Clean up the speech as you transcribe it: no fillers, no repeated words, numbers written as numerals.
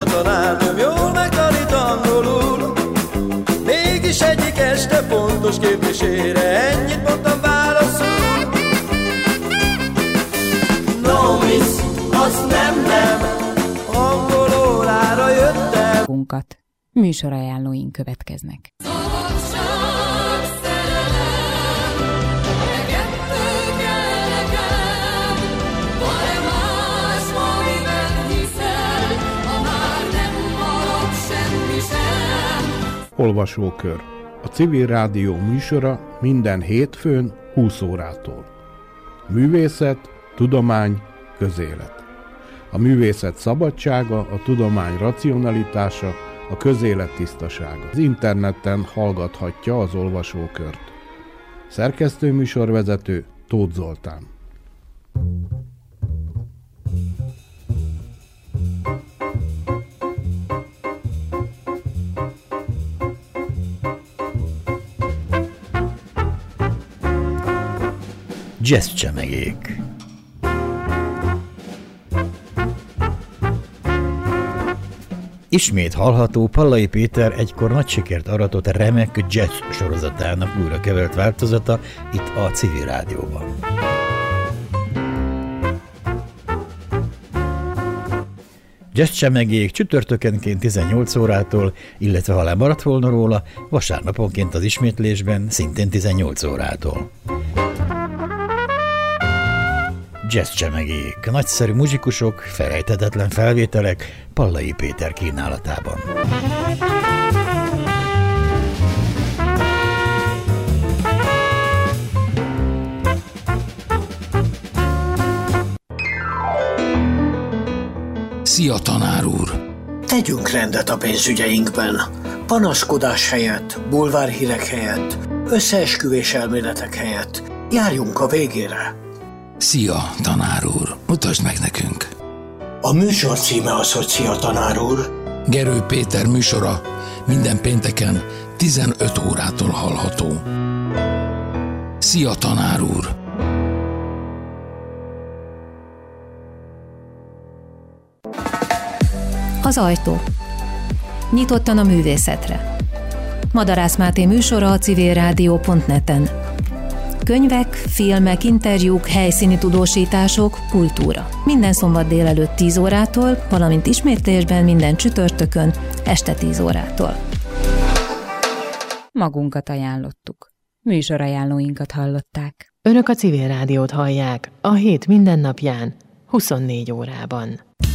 tanárnőm jól megtanít angolul. Mégis egyik este pontos kérdésére ennyit mondtam válaszul. No miss, az nem, angol órára jöttem. Műsorajánlóink következnek. Olvasókör. A Civil Rádió műsora minden hétfőn 20 órától. Művészet, tudomány, közélet. A művészet szabadsága, a tudomány racionalitása, a közélet tisztasága. Az interneten hallgathatja az olvasókört. Szerkesztőműsorvezető Tóth Zoltán. Jazzcsemegék. Ismét hallható Pallai Péter egykor nagy sikert aratott remek jazz sorozatának újra kevert változata itt a Civil Rádióban. Jazzcsemegék csütörtökenként 18 órától, illetve ha lemaradt volna róla, vasárnaponként az ismétlésben szintén 18 órától. Jazzcsemegék, nagyszerű muzsikusok, felejthetetlen felvételek Pallai Péter kínálatában. Szia, tanár úr! Tegyünk rendet a pénzügyeinkben. Panaszkodás helyett, bulvárhírek helyett, összeesküvés elméletek helyett. Járjunk a végére. Szia, tanár úr! Mutasd meg nekünk! A műsor címe az, hogy Szia, tanár úr! Gerő Péter műsora minden pénteken 15 órától hallható. Szia, tanár úr! Az ajtó. Nyitottan a művészetre. Madarász Máté műsora a civilrádió.net-en. Könyvek, filmek, interjúk, helyszíni tudósítások, kultúra. Minden szombat délelőtt 10 órától, valamint ismétlésben minden csütörtökön este 10 órától. Magunkat ajánlottuk. Műsorajánlóinkat hallották. Önök a Civil Rádiót hallják a hét mindennapján, 24 órában.